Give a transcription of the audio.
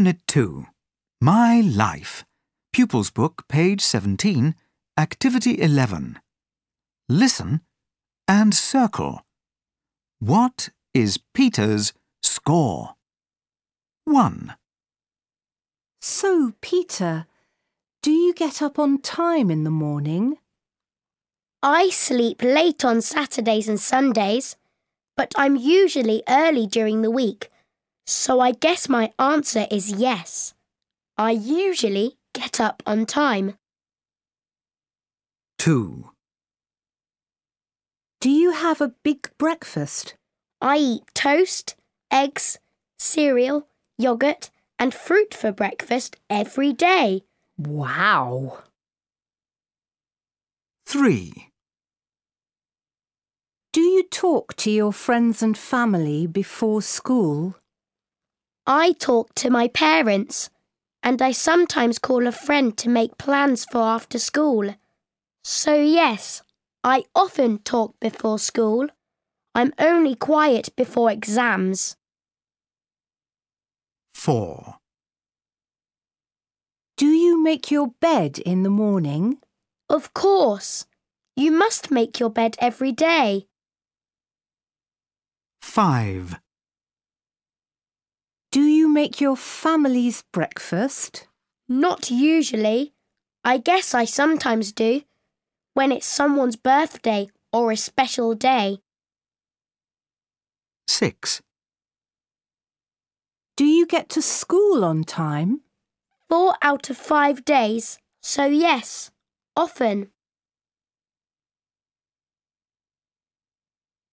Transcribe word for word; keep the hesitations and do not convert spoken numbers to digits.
Unit two. My Life. Pupils Book, page seventeen, Activity eleven. Listen and circle. What is Peter's score? one. So, Peter, do you get up on time in the morning? I sleep late on Saturdays and Sundays, but I'm usually early during the week, so I guess my answer is yes. I usually get up on time. two. Do you have a big breakfast? I eat toast, eggs, cereal, yogurt, and fruit for breakfast every day. Wow! three. Do you talk to your friends and family before school? I talk to my parents, and I sometimes call a friend to make plans for after school. So yes, I often talk before school. I'm only quiet before exams. four. Do you make your bed in the morning? Of course. You must make your bed every day. five. Do you make your family's breakfast? Not usually. I guess I sometimes do, when it's someone's birthday or a special day. six. Do you get to school on time? Four out of five days, so yes, often.